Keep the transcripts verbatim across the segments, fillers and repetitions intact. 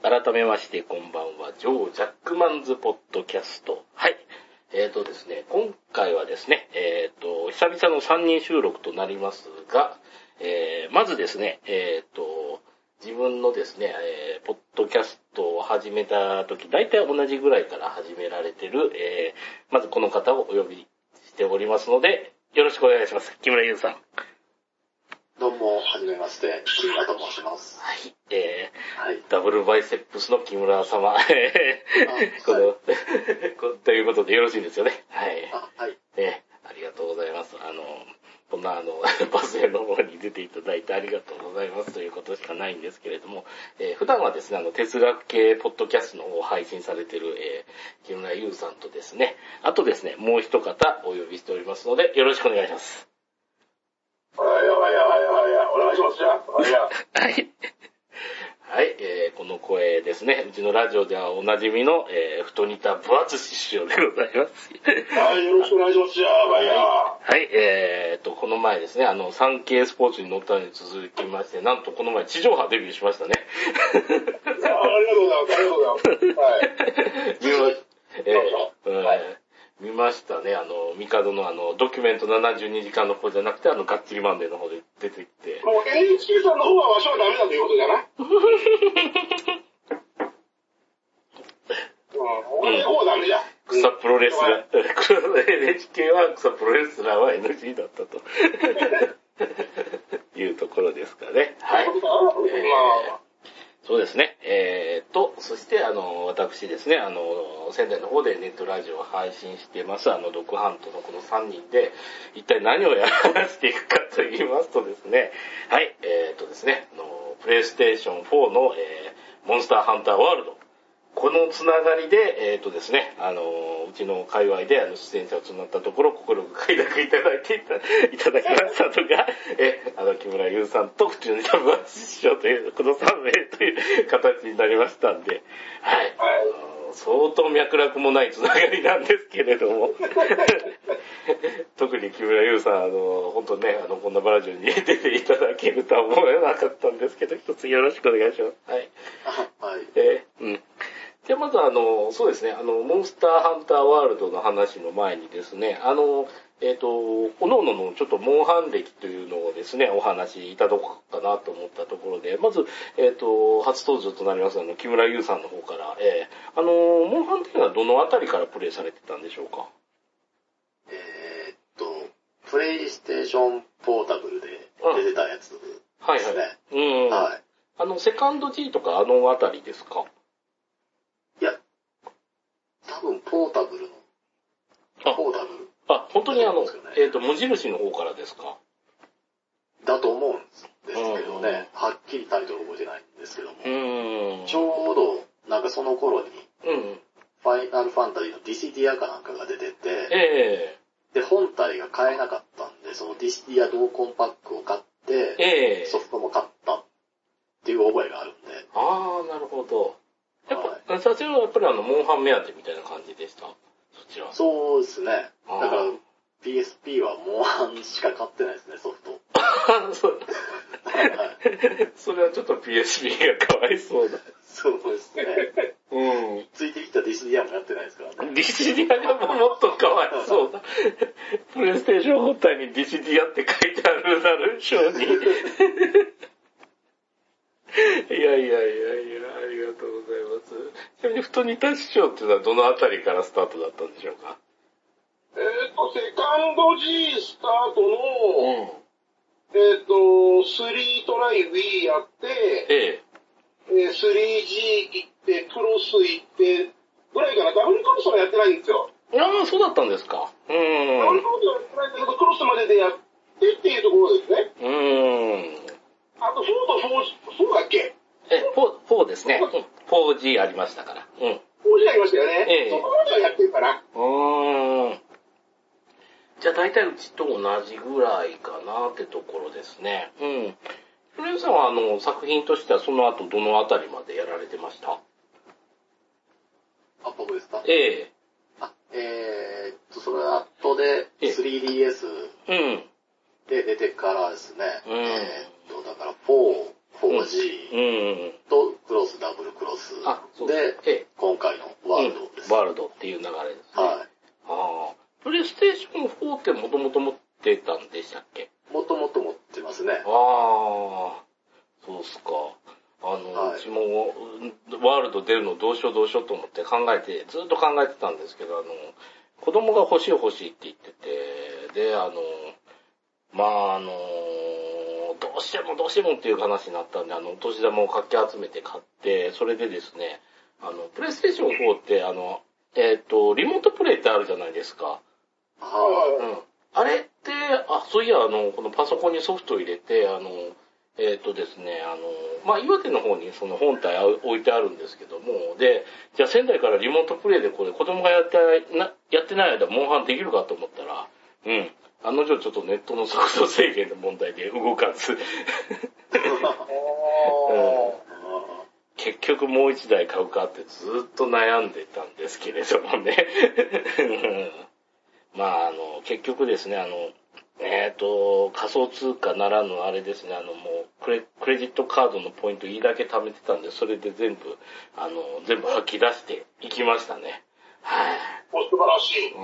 改めましてこんばんは、ジョー・ジャックマンズポッドキャスト。はい。えーとですね、今回はですね、えーと、久々のさんにん収録となりますが、えー、まずですね、えーと、自分のですね、えー、ポッドキャストを始めた時、大体同じぐらいから始められてる、えー、まずこの方をお呼びしておりますので、よろしくお願いします。木村優さん。 どうも、はじめまして、木村と申します。 はい。えー、 はい、 ダブルバイセップスの木村様。この、はい、ということでよろしいですよね。はい。 あ、はい。 ね、ありがとうございます。あの、こんなあの、バスへの方に出ていただいてありがとうございますということしかないんですけれども、えー、普段はですね、あの、哲学系ポッドキャストの方を配信されている、えー、木村優さんとですね、あとですね、もう一方お呼びしておりますので、よろしくお願いします。 はい、はい、はい、はい、お願いします、じゃあ。はい。 はい。はい、えー、この声ですね、うちのラジオではおなじみの、えー、太にた分厚師匠でございます。 はい、よろしくお願いします、じゃあ。はい、 はい、えーと、この前ですね、あの、サンケイスポーツに乗ったのに続きまして、なんとこの前地上波デビューしましたね。 あありがとうございます、ありがとうございます。はい。 見ま、えーうんはい、見ましたね、あの、ミカドのあの、ドキュメントななじゅうにじかんの方じゃなくて、あの、ガッチリマンデーの方で出てきて。 もう エヌエイチケー さんの方はわしはダメだということじゃな。うん、俺の方はダメじゃん。 草プロレスラー、エヌエイチケー は草プロレスラーは エヌジー だったというところですかね。はい。えー、そうですね。えーと、そしてあの、私ですね、あの、仙台の方でネットラジオを配信してます、あの、ドッグハントのこのさんにんで、一体何をやらせていくかと言いますとですね、はい、えーとですね、あの、プレイステーションフォーの、えー、モンスターハンターワールド、このつながりで、えっ、ー、とですね、あのー、うちの界隈で、あの、出演者を募ったところ、心快諾いただいていた、いただきましたのが、え、あの、木村優さんと、口にたぶん師匠という、このさん名という形になりましたんで、はい。あのー、相当脈絡もないつながりなんですけれども、特に木村優さん、あのー、本当ね、あの、こんなバラジオに出ていただけるとは思えなかったんですけど、一つよろしくお願いします。はい。 はい。 えー、うん。じゃあまずあの、そうですね、あの、モンスターハンターワールドの話の前にですね、あの、えっ、ー、と、おのおののちょっとモンハン歴というのをですね、お話しいただこうかなと思ったところで、まず、えっ、ー、と、初登場となりますあの、木村優さんの方から、えー、あの、モンハンというのはどのあたりからプレイされてたんでしょうか？ えー、っと、プレイステーションポータブルで出てたやつですね。 うん、はいはい。うん。はい。あの、セカンド G とかあのあたりですか？ いや、多分ポータブルの。ポータブル。 あ、本当にあの、えっ、ー、と、無印の方からですか？ だと思うんですけどね、はっきりタイトル覚えてないんですけども。 うん。 ちょうど、なんかその頃に、 うん。 ファイナルファンタジーのディシディアかなんかが出てて、 えー、で、本体が買えなかったんで、そのディシディア同梱パックを買って、 えー、 ソフトも買ったっていう覚えがあるんで。 ああ、なるほど。やっぱ、はい、最初はやっぱりあの、モンハン目当てみたいな感じでした？そちら。 そうですね。だから、ピーエスピー はモンハンしか買ってないですね、ソフト。 そうそれはちょっと ピーエスピー がかわいそうだ。 そうですね。 うん。 ついてきたディシディアもやってないですからね。 ディシディアがもっとかわいそうだ。プレイステーション本体にディシディアって書いてあるなる章に。いやいやいやいや、ありがとうございます。ちなみに、太にた師匠っていうのはどのあたりからスタートだったんでしょうか？ えっ、ー、と、セカンド G スタートの、 うん、 えっ、ー、と、スリートライ Wii やって、 ええー、スリージー 行って、クロス行って、ぐらいかな、ダブルクロスはやってないんですよ。 ああ、そうだったんですか。うん。 ダブルクロスはやってないんだけど、クロスまででやってっていうところですね。 うん。 あと、フォーとフォー、そうだっけ？ え、フォー、フォーですね。フォージー ありましたから。うん。 フォージー ありましたよね。 ええ、 そこまではやってるかな。 うーん。じゃあ大体うちと同じぐらいかなってところですね。うん。フレンさんはあの作品としてはその後どのあたりまでやられてました？ あ、僕ですか？ ええ。 あ、えー、っと、その後で スリーディーエス で出てからですね。 うん、 えー、っと、だからフォー、フォージー とクロス、ダブルクロス私もワールド出るのどうしようどうしようと思って考えて、ずっと考えてたんですけど、あの、子供が欲しい欲しいって言ってて、で、あの、まああの、どうしてもどうしてもっていう話になったんで、あの、お年玉をかき集めて買って、それでですね、あの、プレイステーションフォーって、あの、えっと、リモートプレイってあるじゃないですか。 はい。 うん。あれって、あ、そういや、あの、このパソコンにソフトを入れて、あの、えっとですね、あの、まあ、岩手の方にその本体置いてあるんですけども、で、じゃあ仙台からリモートプレイでこれ子供がやってな、やってない間、モンハンできるかと思ったら、うん。案の定ちょっとネットの速度制限の問題で動かず。うん、結局もう一台買うかってずっと悩んでたんですけれどもね。まあ、あの、結局ですね、あの、えっと、仮想通貨ならぬあれですね、あの、もうクレ、クレジットカードのポイントいいだけ貯めてたんで、それで全部、あの、全部吐き出していきましたね。はい。 お、素晴らしい。 うん。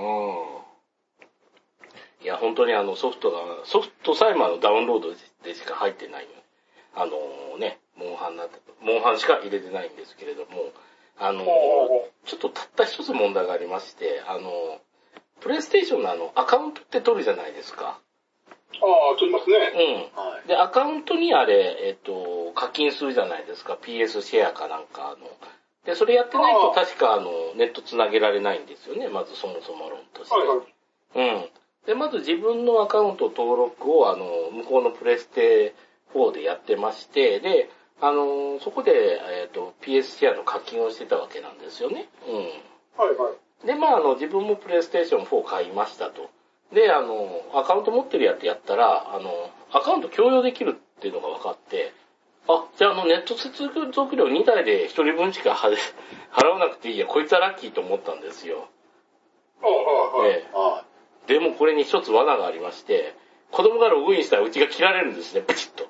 いや、本当にあの、ソフトが、ソフトさえもあの、ダウンロードでしか入ってない。あのね、モンハンな、モンハンしか入れてないんですけれども、あの、ちょっとたった一つ問題がありまして、あの、プレイステーションのあの、アカウントって取るじゃないですか。 ああ、取りますね。 うん。はい、で、アカウントにあれ、えっと、課金するじゃないですか。ピーエス シェアかなんかの。で、それやってないと確かあの、ネット繋げられないんですよね。まずそもそも論として。はいはい。うん。で、まず自分のアカウント登録をあの、向こうのプレステフォーでやってまして、で、あの、そこで、えっと、ピーエス シェアの課金をしてたわけなんですよね。うん。 はいはい。 で、まあ、あの、自分もプレイステーションフォー買いましたと。で、あの、アカウント持ってるやつやったら、あの、アカウント共用できるっていうのが分かって、あ、じゃああの、ネット接続料にだいでひとりぶんしか払わなくていいや、こいつはラッキーと思ったんですよ。 はいはいはい。でもこれに一つ罠がありまして、子供がログインしたらうちが切られるんですね、プチッと。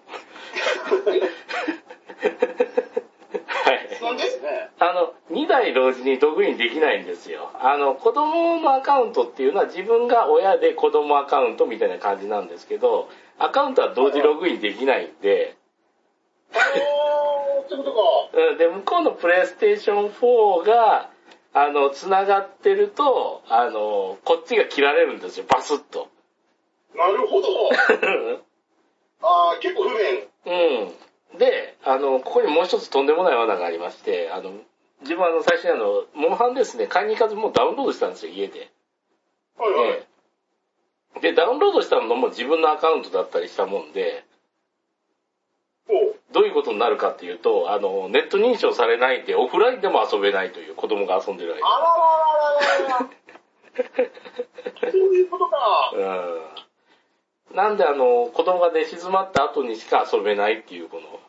はい。 なんですね。 あの、にだい同時にログインできないんですよ。あの、子供のアカウントっていうのは自分が親で子供アカウントみたいな感じなんですけど、アカウントは同時ログインできないんで、 あー、そういうことか。で、向こうのプレイステーションフォーが、あの、繋がってると、あの、こっちが切られるんですよ、バスッと。 なるほど。あー、結構不便。 うん。で、あの、ここにもう一つとんでもない罠がありまして、あの、自分はあの、最初にあの、モンハンですね、買いに行かずもうダウンロードしたんですよ、家で。 はいはい。 で、ダウンロードしたのも自分のアカウントだったりしたもんで、どういうことになるかっていうと、あの、ネット認証されないんで、オフラインでも遊べないという、子供が遊んでる間。 あらららららら。そういうことか。 うん。なんであの、子供が寝静まった後にしか遊べないっていう、この。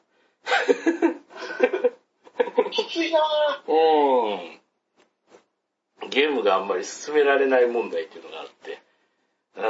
きついなぁ。うん。ゲームがあんまり進められない問題っていうのがあって。うん。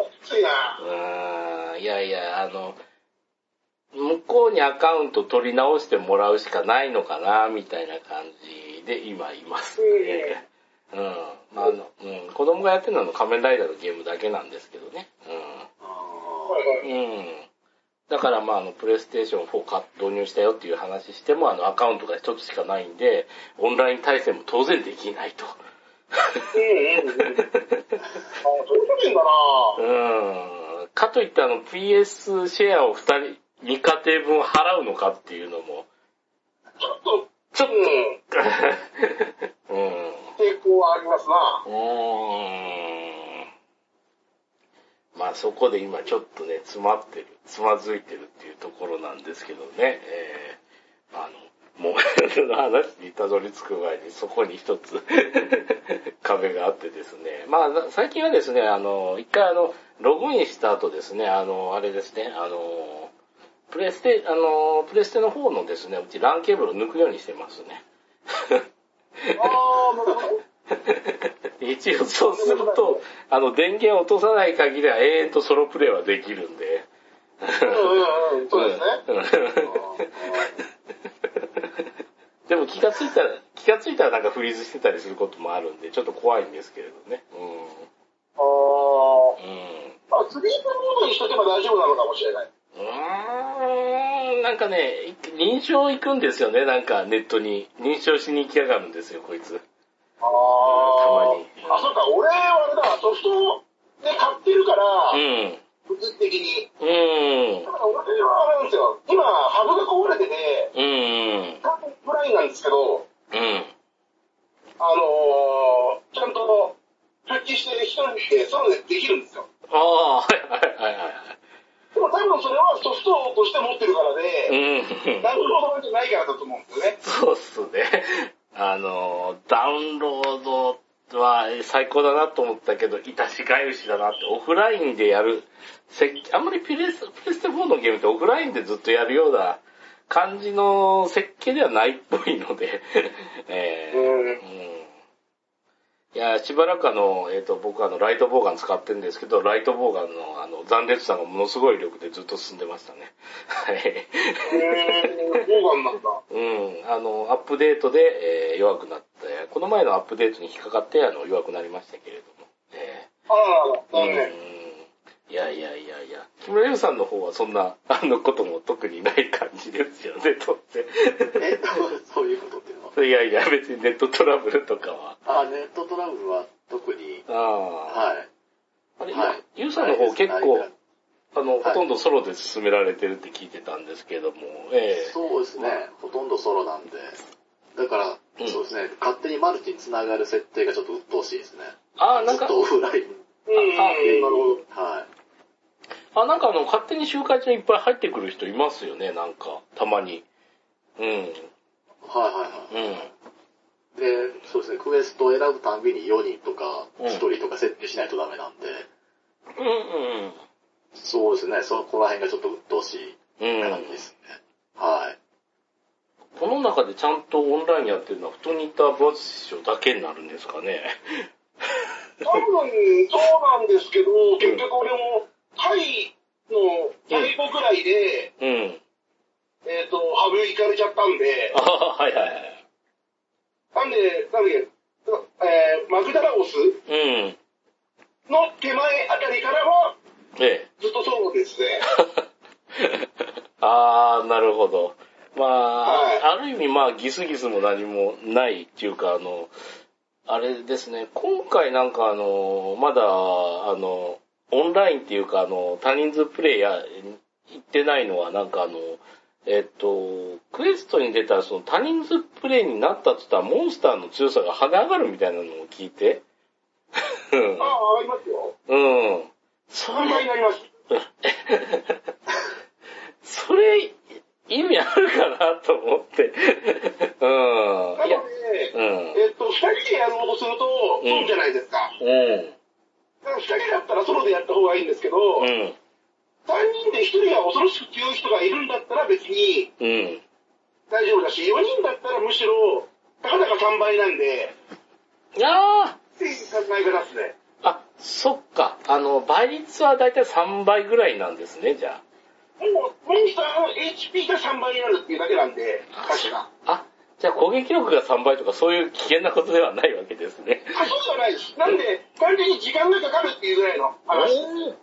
きついなうん。いやいや、あの、向こうにアカウント取り直してもらうしかないのかな、みたいな感じで今いますね。うん。まあ、あの、うん。子供がやってるのは仮面ライダーのゲームだけなんですけどね。うん。うん。だからまあ、あの、プレイステーションフォー導入したよっていう話しても、あの、アカウントが一つしかないんで、オンライン対戦も当然できないと。 うんうんうん。あ、そういうことだなうん。かといってあの、ピーエス シェアを二人、に家庭分払うのかっていうのも。 ちょっと、 ちょっと、 うん。うん。抵抗はありますな。 うーん。まあそこで今ちょっとね、詰まってる、つまずいてるっていうところなんですけどね。えー、あの、もう、の話にたどり着く前にそこに一つ壁があってですね。まあ最近はですね、あの、一回あの、ログインした後ですね、あの、あれですね、あの、プレステ、あの、プレステの方のですね、うちランケーブルを抜くようにしてますね。 あー、なるほど。 一応そうすると、あの、電源を落とさない限りは永遠とソロプレイはできるんで。 うんうんうん、そうですね。 でも気がついたら、気がついたらなんかフリーズしてたりすることもあるんで、ちょっと怖いんですけれどね。うん。 あー。うん。 あ、 スリープモードにしとけば大丈夫なのかもしれない。 うーなんかね、認証行くんですよね、なんかネットに。認証しに行きやがるんですよ、こいつ。 ああ。たまに。あ、そうか、俺はあれだ、ソフトで買ってるから、うん。物理的に。うん。だから俺はあれなんですよ、今、ハブが壊れてて、うん。多分プラインなんですけど、うん。あのー、ちゃんと、復帰して一人でソロでできるんですよ。 ああ、はいはいはいはい。 でも多分それはソフトとして持ってるからで、うん、ダウンロードじゃないからだと思うんですよね。 そうっすね。あの、ダウンロードは最高だなと思ったけど、いたしがゆしだなって、オフラインでやる、あんまりプレス、プレステフォーのゲームってオフラインでずっとやるような感じの設計ではないっぽいので、えーうんうんいや、しばらくあの、えっ、ー、と、僕はあの、ライトボーガン使ってるんですけど、ライトボーガンのあの、残烈さがものすごい力でずっと進んでましたね。はい。 えー、ボーガンなんだ。 うん。あの、アップデートで、えー、弱くなって、この前のアップデートに引っかかって、あの、弱くなりましたけれども。えー、ああ、残念。 いやいやいやいや、木村優さんの方はそんな、あのことも特にない感じですよね、とって。 え、そういうことっていうのは。 いやいや、別にネットトラブルとかは。 あ、ネットトラブルは特に。ああ。はい。 あれ、はい、ゆうさんの方結構、あの、はい、ほとんどソロで進められてるって聞いてたんですけども、 ええー、そうですね、まあ、ほとんどソロなんで。だから、うん、そうですね、勝手にマルチにつながる設定がちょっと鬱陶しいですね。 ああ、なんか。 ずっとオフライン。 うん、あ、なるほど。 はい。あ、なんかあの、勝手に集会中にいっぱい入ってくる人いますよね、なんか、たまに。うん。はいはいはい。うん。で、そうですね、クエストを選ぶたんびによにんとかひとりとか設定しないとダメなんで。うんうん。そうですね、そこら辺がちょっと鬱陶しい感じですね。うん、はい。 この中でちゃんとオンラインやってるのは、フトニターバーションだけになるんですかね。 多分、そうなんですけど、結局俺も、タイの最後ぐらいで、うん。えっと、ハブ行かれちゃったんで、 ああ、はいはいはい。 なんで、なんで、えー、マグダラオスの手前あたりからは、ええ、ずっとそうですね。 ああ、なるほど。まあ、はい、ある意味まあギスギスも何もないっていうか、あの、あれですね、今回なんかあの、まだ、あの、オンラインっていうか、あの、多人数プレイや、行ってないのはなんかあの、えっと、クエストに出たらその多人数プレイになったって言ったらモンスターの強さが跳ね上がるみたいなのを聞いて。 ああ、ありますよ。 うん。 それになります。 それ、意味あるかなと思って。うん。 なので、うん、えっと、二人でやろうとすると、そうじゃないですか。うん。だから二人だったらソロでやった方がいいんですけど、うん。さんにんでひとりが恐ろしく強い人がいるんだったら別に大丈夫だし、よにんだったらむしろたかだかさんばいなんで、 いやーっていう考え方ですね。 あ、そっか。あの、倍率はだいたいさんばいぐらいなんですね、じゃあ。 もう、モンスターの エイチピー がさんばいになるっていうだけなんで、確か。 あ、じゃあ攻撃力がさんばいとかそういう危険なことではないわけですね。 あ、そうじゃないです。なんで、単純に時間がかかるっていうぐらいの話。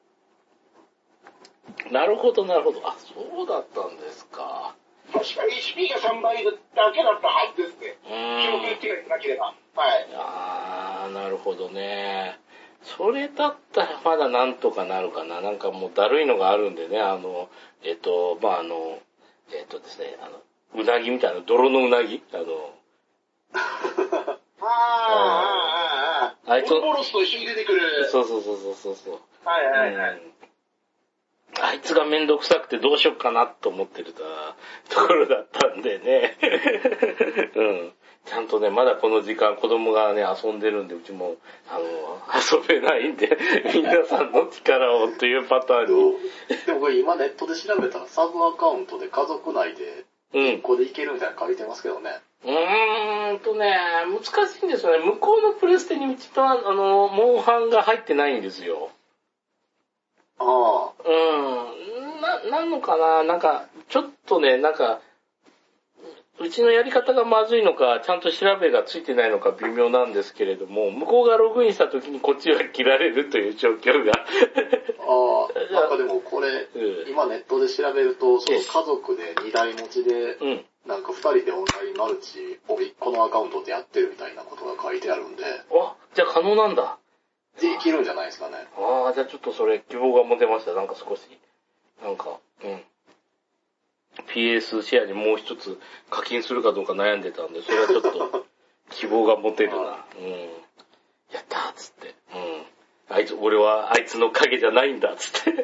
なるほど、なるほど。あ、そうだったんですか。 確か エイチピー がさんばいだけだったはずですね。記憶がなければ。はい。 あー、なるほどね。それだったらまだなんとかなるかな。なんかもうだるいのがあるんでね、あの、えっと、まあ、あの、えっとですね、あの、うなぎみたいな、泥のうなぎあの、 ああ、ああ、ああ。あいつ。オルボロスと一緒に出てくる。 そうそうそうそうそう。 はいはいはい。うんあいつがめんどくさくてどうしよっかなと思ってるところだったんでね。うん。ちゃんとね、まだこの時間子供がね、遊んでるんで、うちも、あの、遊べないんで、皆さんの力をというパターンに。 でもこれ今ネットで調べたらサブアカウントで家族内で、うん。ここでいけるみたいなの書いてますけどね。 うーんとね、難しいんですよね。向こうのプレステにうちとあの、モンハンが入ってないんですよ。 ああ。 うん。な、なんのかななんか、ちょっとね、なんか、ううちのやり方がまずいのか、ちゃんと調べがついてないのか微妙なんですけれども、向こうがログインした時にこっちは切られるという状況が。 ああ、なんかでもこれ、うん、今ネットで調べると、その家族でにだい持ちで、うん、なんかふたりでオンラインマルチをこのアカウントでやってるみたいなことが書いてあるんで。 あ、じゃあ可能なんだ。 できるんじゃないですかね。 ああ、じゃあちょっとそれ希望が持てました。なんか少し。なんか、うん。ピーエス シェアにもう一つ課金するかどうか悩んでたんで、それはちょっと希望が持てるな。うん。やったーっつって。うん。あいつ、俺はあいつの影じゃないんだっつって。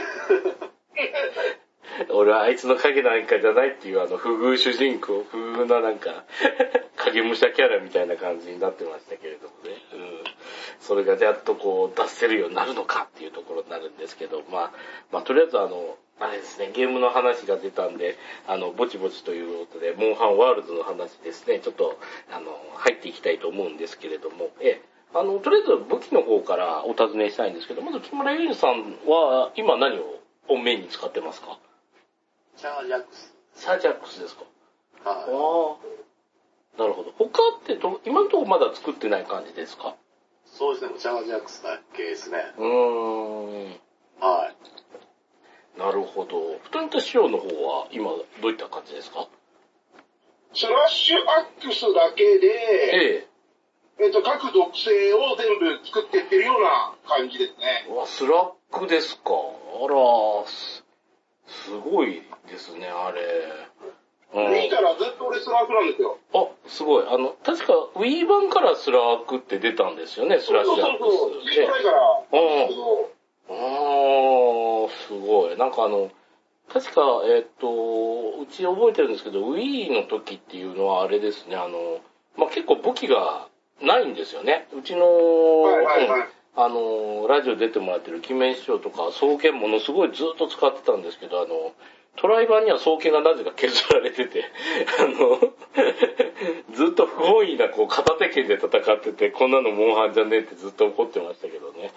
俺はあいつの影なんかじゃないっていうあの不遇主人公、不遇ななんか影武者キャラみたいな感じになってましたけれどもね。うん。それがやっとこう出せるようになるのかっていうところになるんですけど、まあ、まあとりあえずあの、あれですね、ゲームの話が出たんで、あの、ぼちぼちということで、モンハンワールドの話ですね、ちょっと、あの、入っていきたいと思うんですけれども、え、あの、とりあえず武器の方からお尋ねしたいんですけど、まず木村優さんは今何を本命に使ってますか？ チャージャックス。 チャージャックスですか？ はい。 ああ。なるほど。他ってど、今のところまだ作ってない感じですか？ そうですね、チャージャックスだけですね。 うーん。 はい。 なるほど。フトニット仕様の方は今どういった感じですか？ スラッシュアックスだけで、ええ、えっと、各属性を全部作っていってるような感じですね。 うわ、スラックですか。あら、す、すごいですね、あれ。 うん、Wii からずっと俺スラックなんですよ。 あ、すごい。あの、確か Wii 版からスラックって出たんですよね、スラッシュアックス。 そうそうそう。Wii から。 うん。あー、すごい。なんかあの、確か、えっと、うち覚えてるんですけど、Wii の時っていうのはあれですね、あの、まあ、結構武器がないんですよね。うちの、 はいはいはい、 あの、ラジオ出てもらってる鬼面師匠とか、双剣ものすごいずっと使ってたんですけど、あの、トライ版には双剣がなぜか削られてて、あの、ずっと不本意なこう片手剣で戦ってて、こんなのモンハンじゃねえってずっと怒ってましたけどね。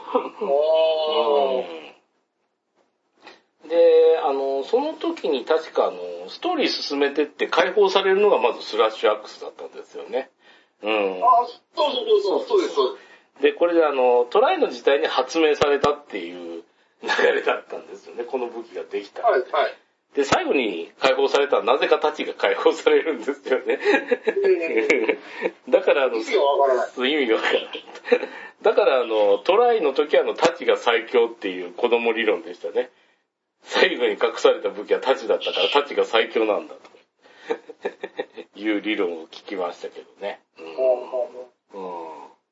うん、で、あの、その時に確かあの、ストーリー進めてって解放されるのがまずスラッシュアックスだったんですよね。うん。 ああ、そうそうそう、そうです、そうです。 で、これであの、トライの時代に発明されたっていう流れだったんですよね、この武器ができた。 はい、はい。 で、最後に解放されたらなぜかタチが解放されるんですよね。だからあの、 意味がわからない。 意味がわからない。だからあの、トライの時はあの、タチが最強っていう子供理論でしたね。最後に隠された武器はタチだったからタチが最強なんだという理論を聞きましたけどね。うん。うん。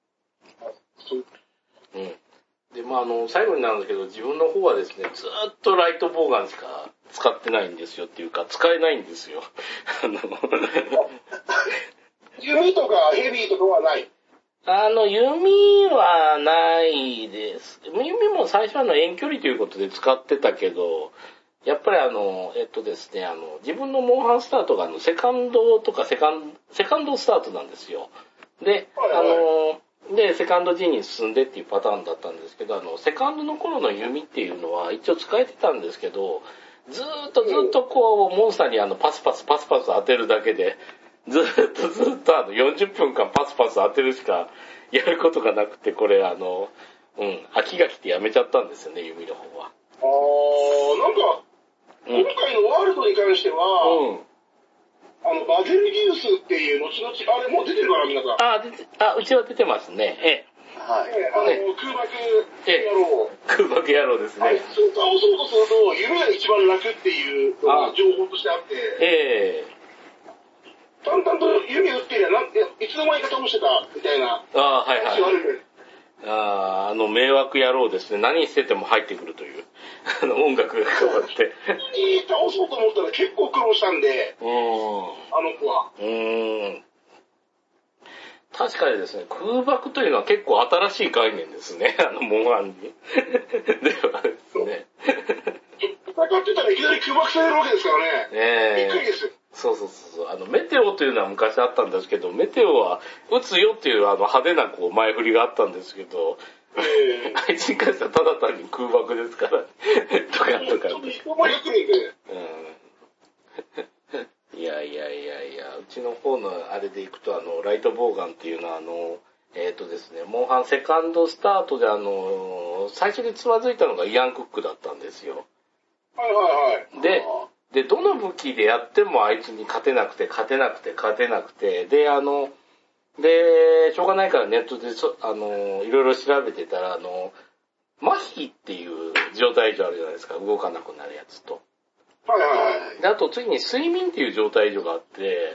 うん。で、まあ、あの、最後になるんですけど、自分の方はですね、ずーっとライトボウガンしか使ってないんですよっていうか、使えないんですよ。あの、 弓とかヘビーとかはない？ あの、弓はないです。弓も最初はの遠距離ということで使ってたけど、やっぱりあの、えっとですね、あの、自分のモンハンスタートがあの、セカンドとかセカンド、セカンドスタートなんですよ。で、はいはい、あの、で、セカンド G に進んでっていうパターンだったんですけど、あの、セカンドの頃の弓っていうのは一応使えてたんですけど、ずーっとずっとこう、モンスターにあの、パスパスパスパス当てるだけで、ずーっとずーっとあの、よんじゅっぷんかんパスパス当てるしかやることがなくて、これあの、うん、飽きが来てやめちゃったんですよね、弓の方は。 あー、なんか、うん、今回のワールドに関しては、うん、あの、バゼルギウスっていう、後々、あれもう出てるかな、皆さん。 あ、出て、あ、うちは出てますね。ええ。 はい。ええ、あの、ね、空爆野郎。 空爆野郎ですね。 はい。それを倒そうとすると、弓が一番楽っていうのが情報としてあって。ええ。淡々と弓打ってりゃ、なんいつの間にか倒してた、みたいな。 ああ、はいはい。ああ、あの、迷惑野郎ですね。何してても入ってくるという。あの、音楽が変わって。 倒そうと思ったら結構苦労したんで、うん、あの子は。 うーん。確かにですね、空爆というのは結構新しい概念ですね。あの、モンハンに。ではですね。 戦ってたらいきなり空爆されるわけですからね。ええー。びっくりですよ。 そうそうそう。あの、メテオというのは昔あったんですけど、メテオは撃つよっていうあの派手なこう前振りがあったんですけど、えー、あいつに関してはただ単に空爆ですから、とかとか。 ちょっと人もよく見て。 いやいやいやいや、うちの方のあれでいくと、あの、ライトボーガンっていうのは、あの、えっ、ー、とですね、モンハンセカンドスタートであの、最初につまずいたのがイアン・クックだったんですよ。 はいはいはい。 で、で、どの武器でやってもあいつに勝てなくて、勝てなくて、勝てなくて、で、あの、で、しょうがないからネットでそ、あの、いろいろ調べてたら、あの、麻痺っていう状態異常あるじゃないですか、動かなくなるやつと。 はいはいはい。 で、あと次に睡眠っていう状態異常があって、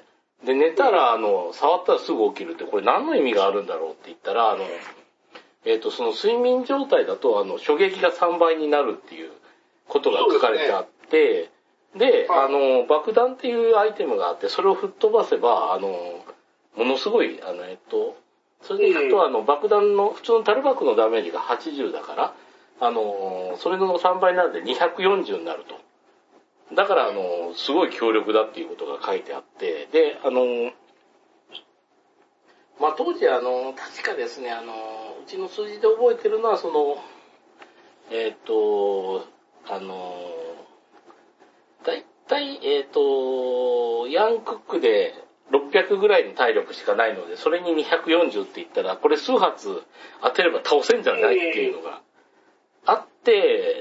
で、寝たら、あの、触ったらすぐ起きるって、これ何の意味があるんだろうって言ったら、あの、えっ、ー、と、その睡眠状態だと、あの、衝撃がさんばいになるっていうことが書かれてあって、で、はい、あの、爆弾っていうアイテムがあって、それを吹っ飛ばせば、あの、ものすごい、あの、えっと、それでいくと、あの、爆弾の、普通のタルバクのダメージがはちじゅうだから、あの、それのさんばいになるんでにひゃくよんじゅうになると。だから、あの、すごい強力だっていうことが書いてあって、で、あの、まあ、当時、あの、確かですね、あの、うちの数字で覚えてるのは、その、えっと、あの、だいたい、えっと、ヤンクックでろっぴゃくぐらいの体力しかないので、それににひゃくよんじゅうって言ったら、これ数発当てれば倒せんじゃないっていうのがあって、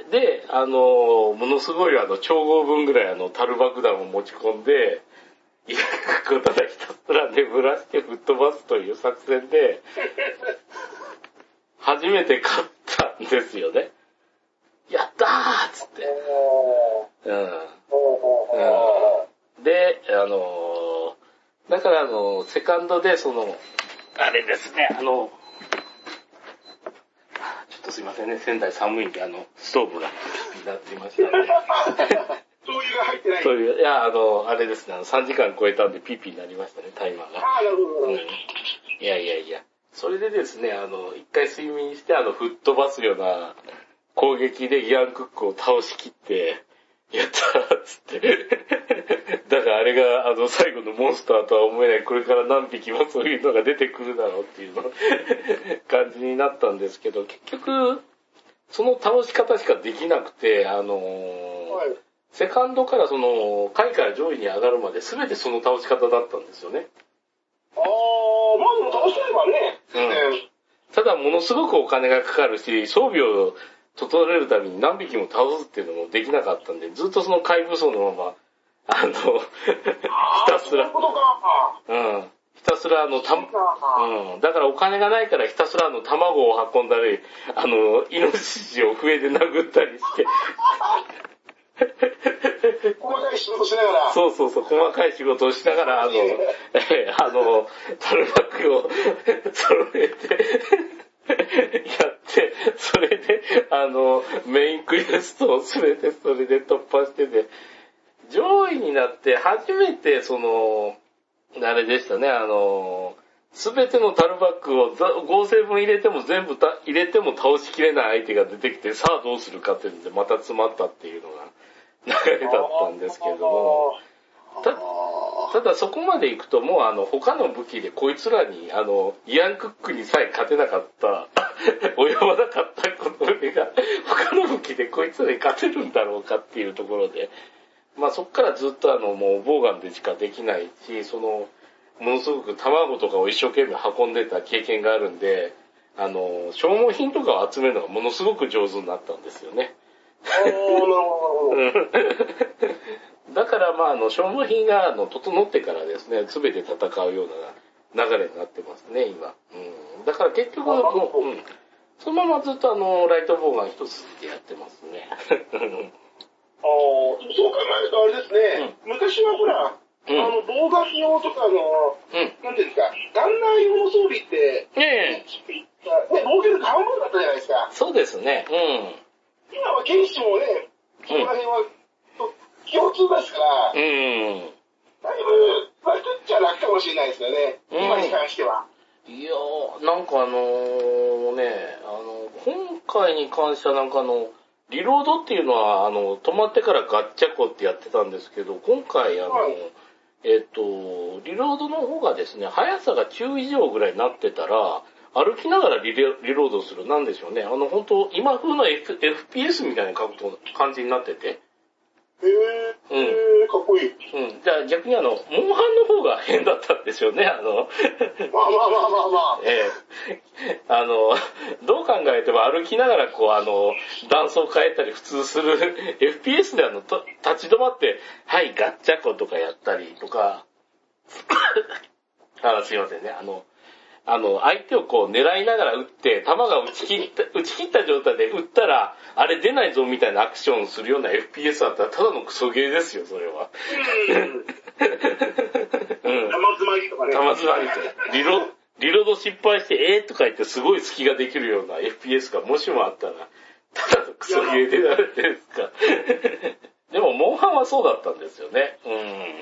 で、あの、ものすごいあの、超合分ぐらいあの、タル爆弾を持ち込んで、ヤンクックをただひたすら眠らして吹っ飛ばすという作戦で、初めて勝ったんですよね。やったーっつって。うん。うん、で、あの、だからあの、セカンドでその、あれですね、あの、ちょっとすいませんね、仙台寒いんで、あの、ストーブがなっていましたね。 灯油が入ってない。 そういう、いや、あの、あれですね、あのさんじかん超えたんでピーピーになりましたね、タイマーが。 ああ、なるほど。うん、いやいやいや。それでですね、あの、一回睡眠して、あの、吹っ飛ばすような攻撃でイアンクックを倒しきって、やったーっつって。だからあれが、あの、最後のモンスターとは思えない、これから何匹もそういうのが出てくるだろうっていうの感じになったんですけど、結局、その倒し方しかできなくて、あのーはい、セカンドからその、下位から上位に上がるまで全てその倒し方だったんですよね。 あー、まあでも倒せればね。 うん。ただものすごくお金がかかるし、装備を整えるために何匹も倒すっていうのもできなかったんで、ずっとその怪武装のまま、あの、ひたすら、うん。ひたすらあの、た、うん。だからお金がないからひたすらあの、卵を運んだり、あの、イノシシを笛で殴ったりして、 細かい仕事しながら。 そうそうそう、細かい仕事をしながら、あの、えあの、タルバックを揃えて、やって、それで、あの、メインクエストを全てそれで突破してて、上位になって初めてその、あれでしたね、あの、すべてのタルバックを合成分入れても全部た入れても倒しきれない相手が出てきて、さあどうするかっていうのでまた詰まったっていうのが流れだったんですけれども、たただそこまで行くともうあの他の武器でこいつらにあのイアンクックにさえ勝てなかった及ばなかったことが他の武器でこいつらに勝てるんだろうかっていうところで、まあそこからずっとあのもうボウガンでしかできないし、そのものすごく卵とかを一生懸命運んでた経験があるんで、あの消耗品とかを集めるのがものすごく上手になったんですよね。だからまああの消耗品があの整ってからですね、すべて戦うような流れになってますね今。うん、だから結局もう、うん、そのままずっとあのライトボウガン一筋でやってますね。 ああ、そう考えるとあれですね。うん、昔はほら、うん、あの動画用とかの、うん、なんていうんですか、ガンナー用の装備って、ねえ、ね防御力半分だったじゃないですか。 そうですね。うん。 今は剣士もね、そこら辺は、共通ですから、うん。だいぶ、楽っちゃ楽かもしれないですよね。うん、今に関しては。 いやー、なんかあのー、ね、あの、今回に関してはなんかあの、リロードっていうのは、あの、止まってからガッチャコってやってたんですけど、今回あの、はい、えっと、リロードの方がですね、速さが中以上ぐらいになってたら、歩きながらリレリロードする、なんでしょうね。あの、本当今風の、F、エフピーエス みたいな感じになってて。 へぇー、うん、かっこいい。 うん。じゃあ逆にあの、モンハンの方が変だったんでしょうね、あの。 まあまあまあまあまあ。 ええー。あの、どう考えても歩きながらこう、あの、段数を変えたり普通する エフピーエス であの、と立ち止まって、はい、ガッチャコとかやったりとか、あ、すいませんね、あの、あの、相手をこう狙いながら撃って、弾が打ち切った、打ち切った状態で撃ったら、あれ出ないぞみたいなアクションするような エフピーエス だったら、ただのクソゲーですよ、それは。 うん。うん。玉詰まりとかね。 玉詰まりとか。リロ、リロード失敗して、えーとか言ってすごい隙ができるような エフピーエス がもしもあったら、ただのクソゲーでなるってですか。でも、モンハンはそうだったんですよね。うん。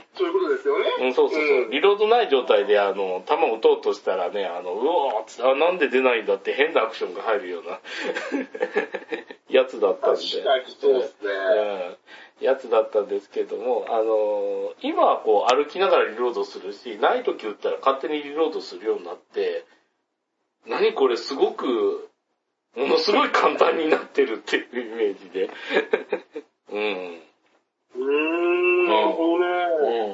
そういうことですよね。 うん、そうそうそう。うん、リロードない状態で、あの、弾を撃とうとしたらね、あの、うおー、あ、なんで出ないんだって変なアクションが入るようなやつだったんで。 確かにそうですね。 うん。やつだったんですけども、あの、今はこう歩きながらリロードするし、ない時撃ったら勝手にリロードするようになって、何これすごく、ものすごい簡単になってるっていうイメージで。うん。 うーん、なるほどね。うん。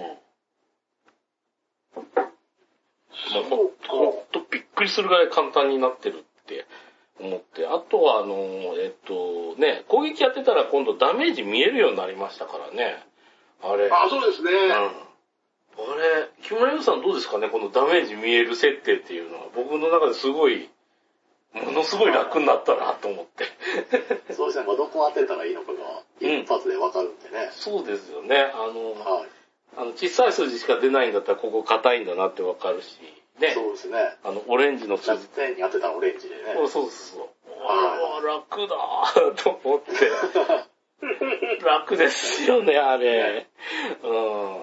まあ、ほんとびっくりするぐらい簡単になってるって思って。あとは、あの、えっと、ね、攻撃やってたら今度ダメージ見えるようになりましたからね。あれ。 あ、そうですね。うん。 あれ、木村優さんどうですかね、このダメージ見える設定っていうのは。僕の中ですごい、ものすごい楽になったなと思って。 そうですね、まあ、どこ当てたらいいのかが一発でわかるんでね、うん。そうですよね。あの、はい、あの小さい数字しか出ないんだったらここ硬いんだなってわかるし、ね。 そうですね。 あの、オレンジの数字。 点に当てたらオレンジでね。 そうそうそう。ああ、楽だーと思って。楽ですよね、あれ。うん。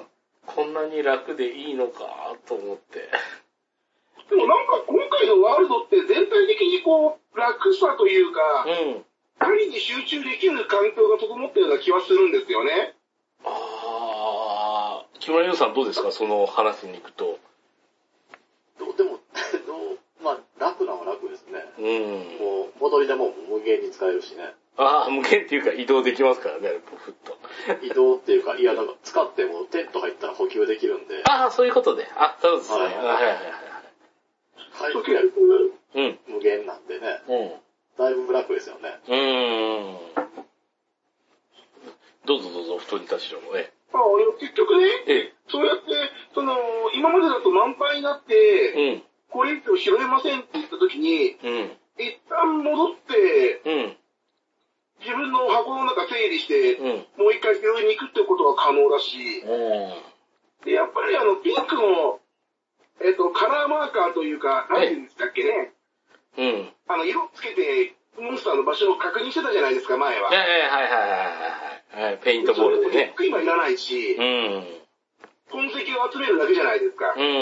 こんなに楽でいいのかと思って。 でもなんか今回のワールドって全体的にこう、楽さというか、うん。何に集中できる環境が整ったような気はするんですよね。 ああ、木村優さんどうですか、その話に行くと。 どうでも、どう、まあ、楽なのは楽ですね。うん。もう、戻りでも無限に使えるしね。 ああ、無限っていうか移動できますからね、ふっと。 移動っていうか、いや、なんか使ってもテント入ったら補給できるんで。 ああ、そういうことで。あ、そうですね。はいはいはい。 回復力、うん、無限なんでね。うん。だいぶ楽ですよね。うーん。 どうぞどうぞ、太りたしろもね。 ああ、結局ね、ええ、そうやって、その、今までだと満杯になって、うん、これ以上拾えませんって言った時に、うん、一旦戻って、うん、自分の箱の中整理して、うん、もう一回拾いに行くってことが可能だし、うん、で、やっぱりあの、ピンクの、えっと、カラーマーカーというか、何て言うんですかっけね。うん。あの、色つけて、モンスターの場所を確認してたじゃないですか、前は。 はいはいはいはいはい。ペイントボールでね。 今いらないし、うん。痕跡を集めるだけじゃないですか。うん。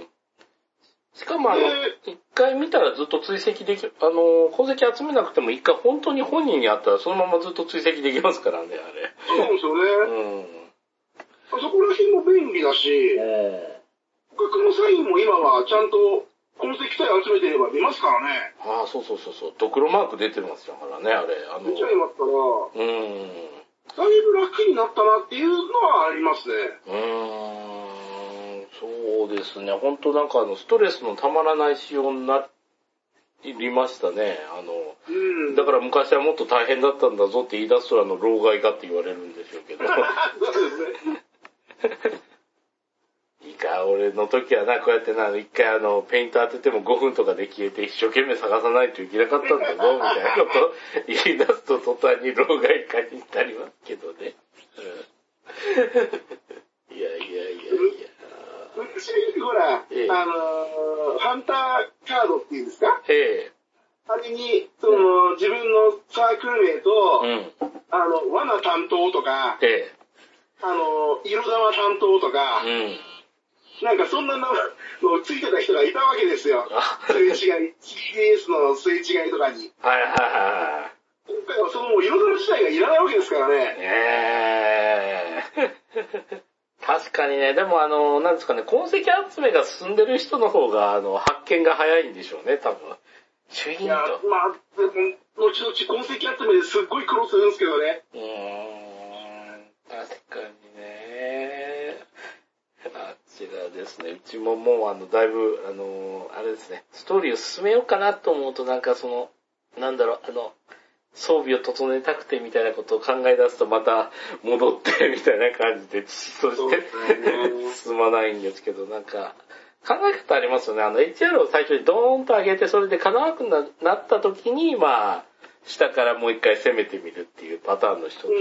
しかもあの、一回見たらずっと追跡できる、あの、痕跡集めなくても一回本当に本人に会ったらそのままずっと追跡できますからね、あれ。 そうなんですよね。うん。そこら辺も便利だし、うん。価格のサインも今はちゃんと痕跡さえ集めてれば出ますからね。 ああ、そうそうそうそう。ドクロマーク出てますからね、あれ。あの出ちゃいますから。うん。だいぶ楽になったなっていうのはありますね。うーん。そうですね。本当なんかあの、ストレスのたまらない仕様になりましたね。あの、うん。だから昔はもっと大変だったんだぞって言い出すとあの、老害かって言われるんでしょうけど。そうですね。いいか、俺の時はな、こうやってな、一回あの、ペイント当ててもごふんとかで消えて一生懸命探さないといけなかったんだぞ、みたいなこと言い出すと途端に老害化になりますけどね。うん、いやいやいやいや。 昔、ほら、ええ、あのー、ハンターカードっていうんですか、ええ、あれに、その、自分のサークル名と、うん、あの、罠担当とか、ええ、あの、色玉担当とか、うん、なんかそんなのついてた人がいたわけですよ。すれ違い、ジーピーエス のすれ違いとかに。はいはいはい。今回はその色々自体がいらないわけですからね。 えー、確かにね、でもあの、なんですかね、痕跡集めが進んでる人の方が、あの、発見が早いんでしょうね、多分。シュイーンと。いや、まあ、 でも、後々痕跡集めですっごい苦労するんですけどね。うーん。 かにね。あちらですね。うちももうあの、だいぶ、あの、あれですね、ストーリーを進めようかなと思うとなんかその、なんだろう、あの、装備を整えたくてみたいなことを考え出すとまた戻ってみたいな感じで、そして進まないんですけど、なんか、考え方ありますよね。あの、エイチアール を最初にドーンと上げて、それで叶わなくなった時に、まあ、下からもう一回攻めてみるっていうパターンの人と、うん。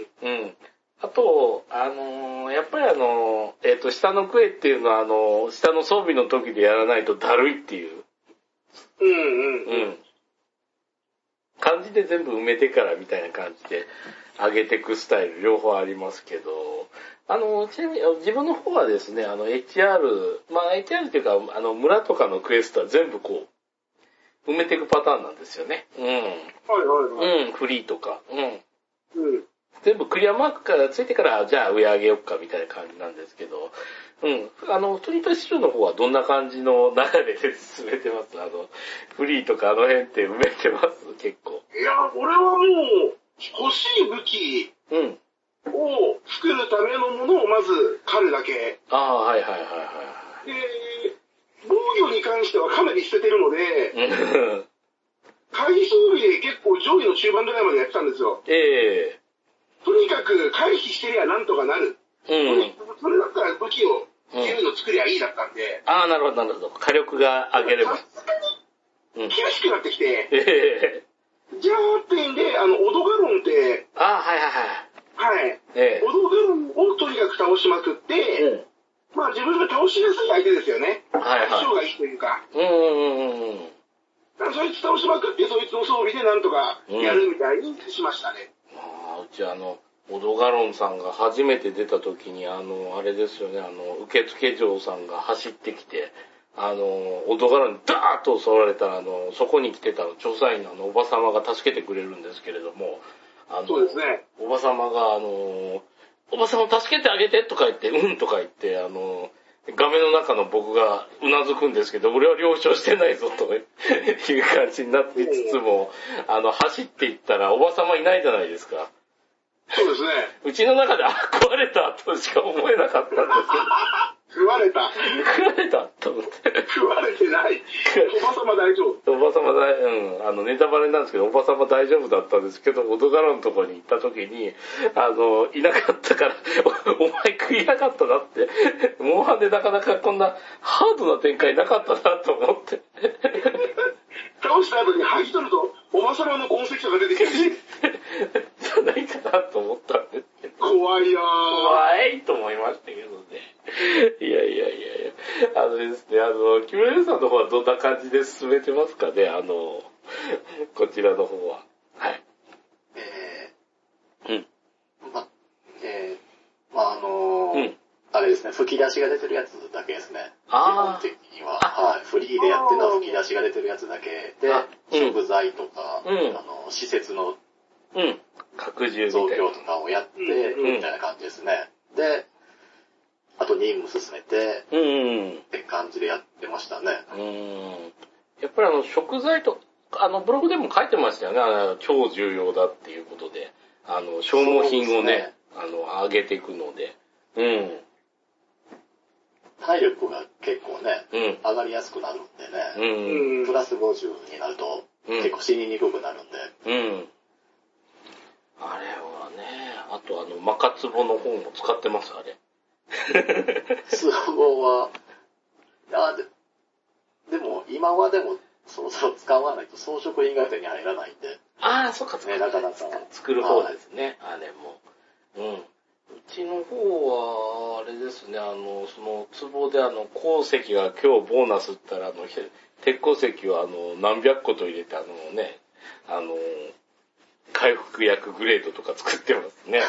あと、あのー、やっぱりあの、えっと、下のクエっていうのは、あの、下の装備の時でやらないとだるいっていう。 うんうん。うん。 感じで全部埋めてからみたいな感じで上げていくスタイル両方ありますけど、あの、ちなみに自分の方はですね、あの エイチアール、まあ エイチアール っていうか、あの村とかのクエストは全部こう、埋めていくパターンなんですよね。うん。はいはいはい。 うん、フリーとか。うん。 うん。 全部クリアマークからついてから、じゃあ上上げよっかみたいな感じなんですけど、うん。あの、トニトシシュの方はどんな感じの流れで進めてます？あの、フリーとかあの辺って埋めてます結構。 いや、俺はもう、欲しい武器を作るためのものをまず狩るだけ。 ああ、はいはいはいはい。 で、防御に関してはかなり捨ててるので、回避装備で結構上位の中盤ぐらいまでやってたんですよ。 ええー。とにかく回避してりゃなんとかなる。うん。それだったら武器を自由の作りゃいいだったんで。 うん、ああ、なるほどなるほど。火力が上げれば。 さすがに厳しくなってきて。 ええー。じゃあってんで、あの、オドガロンって、 ああ、はいはいはい。はい。ええー。オドガロンをとにかく倒しまくって、うん、まあ自分が倒しやすい相手ですよね。はいはい。相性がいいというか。うんうんうん。そいつ倒しまくって、そいつの装備でなんとかやるみたいにしましたね。 うん、ああ、うちあの、オドガロンさんが初めて出た時に、あの、あれですよね、あの、受付嬢さんが走ってきて、あの、オドガロンにダーッと襲われたら、あの、そこに来てた調査員のあの、おば様が助けてくれるんですけれども、 あの、そうですね。 おば様が、あの、おば様を助けてあげてとか言って、うんとか言って、あの、画面の中の僕がうなずくんですけど、俺は了承してないぞという感じになってつつも、あの、走っていったらおば様いないじゃないですか。 そうですね。 うちの中で、あ、壊れたとしか思えなかったんですよ。 食われた。 食われたと思って。 食われてない。おばさま大丈夫。 おばさま大、うん、あの、ネタバレなんですけど、おばさま大丈夫だったんですけど、オドガロンのとこに行った時に、あの、いなかったから、お, お前食いなかったなって、モンハンでなかなかこんなハードな展開なかったなと思って。 倒した後に剥ぎ取ると、おばさまの痕跡とか出てきてるし。 じゃないかなと思ったんですけど。 怖いなぁ。 怖いと思いましたけどね。いやいやいやいや。あのですね、あの、キムレルさんの方はどんな感じで進めてますかね、あの、こちらの方は。はい。 えー、うん。 ま、えー、まあ、あのー、うん。あれですね、吹き出しが出てるやつだけですね。 あ基本的には。はい。フリーでやってるのは吹き出しが出てるやつだけで、食材とか、うん、あの、施設の、 うん。拡充増強とかをやって、うん、みたいな感じですね。で、あと任務進めて、うん、って感じでやってましたね。 うん。やっぱりあの、食材と、あの、ブログでも書いてましたよね。あの超重要だっていうことで。あの、消耗品をね、ねあの、上げていくので。うん。 体力が結構ね、うん、上がりやすくなるんでね。うん。プラスごじゅうになると、結構死ににくくなるんで。 うん。あれはね、あとあの、マカツボの方も使ってます、あれ。 ツボは、あで、でも、今はでも、そろそろ使わないと装飾品が手に入らないんで。 ああ、そっか、ね、 なかなか。 作る方ですね、あれも。うん。うちの方は、あれですね、あの、その、壺であの、鉱石が今日ボーナスったら、あの、鉄鉱石をあの、何百個と入れて、あのね、あの、回復薬グレードとか作ってますね。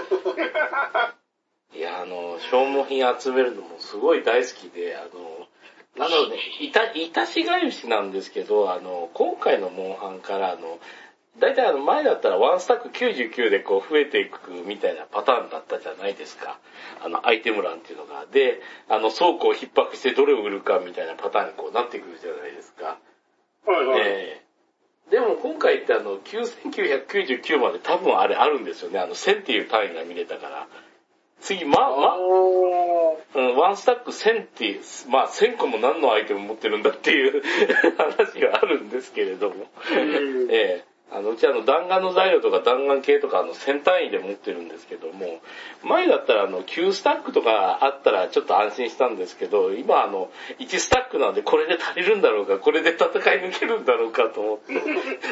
いや、あの、消耗品集めるのもすごい大好きで、あの、なので、いた、いたしがゆしなんですけど、あの、今回のモンハンから、あの、だいたいあの前だったらワンスタックきゅうじゅうきゅうでこう増えていくみたいなパターンだったじゃないですか。あのアイテム欄っていうのが。で、あの倉庫を逼迫してどれを売るかみたいなパターンにこうなってくるじゃないですか。 はいはい。 えでも今回ってあの、きゅうせんきゅうひゃくきゅうじゅうきゅうまで多分あれあるんですよね。あの、せんっていう単位が見れたから。次、ま、ま、うん、ワンスタックせんっていう、まあせんこも何のアイテム持ってるんだっていう話があるんですけれども。ええ。あの、うちあの弾丸の材料とか弾丸系とかあのせん単位で持ってるんですけども、前だったらあのきゅうスタックとかあったらちょっと安心したんですけど、今あのいちスタックなんでこれで足りるんだろうか、これで戦い抜けるんだろうかと思って。な